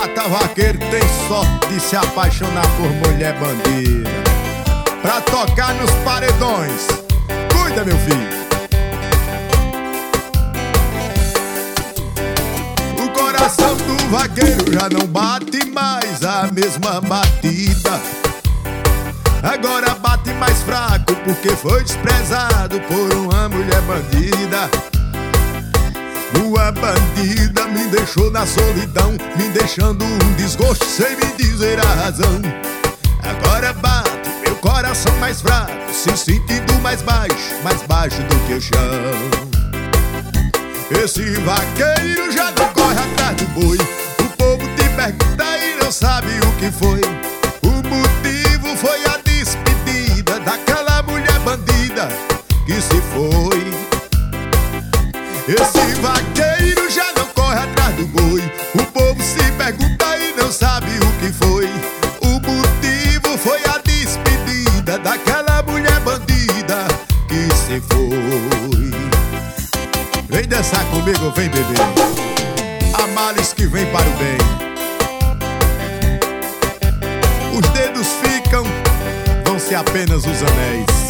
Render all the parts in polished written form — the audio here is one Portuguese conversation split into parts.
Tata Vaqueiro tem sorte de se apaixonar por mulher bandida, pra tocar nos paredões. Cuida, meu filho. O coração do vaqueiro já não bate mais a mesma batida. Agora bate mais fraco porque foi desprezado por uma mulher bandida. Uma bandida me deixou na solidão, me deixando um desgosto sem me dizer a razão. Agora bate meu coração mais fraco, se sentindo mais baixo do que o chão. Esse vaqueiro já não corre atrás do boi. O povo te pergunta e não sabe o que foi. O motivo foi a despedida daquela mulher bandida que se foi. Esse vaqueiro já não corre atrás do boi. O povo se pergunta e não sabe o que foi. O motivo foi a despedida daquela mulher bandida que se foi. Vem dançar comigo, vem beber. Há males que vem para o bem. Os dedos ficam, vão-se apenas os anéis.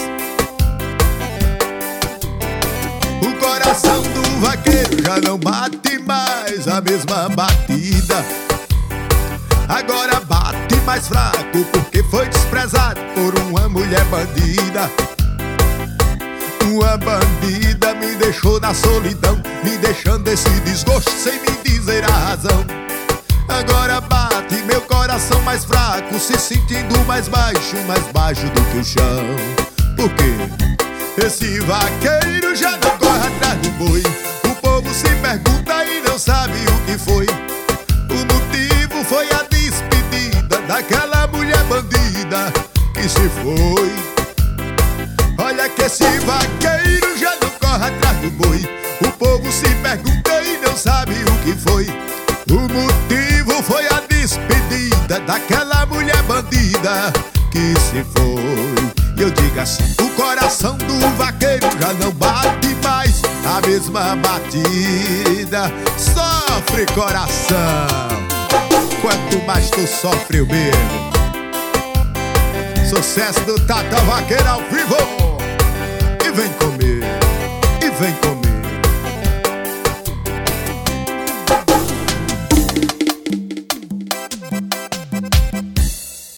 O coração do vaqueiro já não bate mais a mesma batida. Agora bate mais fraco porque foi desprezado por uma mulher bandida. Uma bandida me deixou na solidão, me deixando esse desgosto sem me dizer a razão. Agora bate meu coração mais fraco, se sentindo mais baixo do que o chão. Por quê? Esse vaqueiro já não corre atrás do boi. O povo se pergunta e não sabe o que foi. O motivo foi a despedida daquela mulher bandida que se foi. Olha que esse vaqueiro já não corre atrás do boi. O povo se pergunta e não sabe o que foi. O motivo foi a despedida daquela mulher bandida que se foi. E eu digo assim, o coração do vaqueiro já não bate mais a mesma batida. Sofre, coração, quanto mais tu sofre eu bebo. Sucesso do Tata Vaqueiro ao vivo. E vem comer, e vem comer.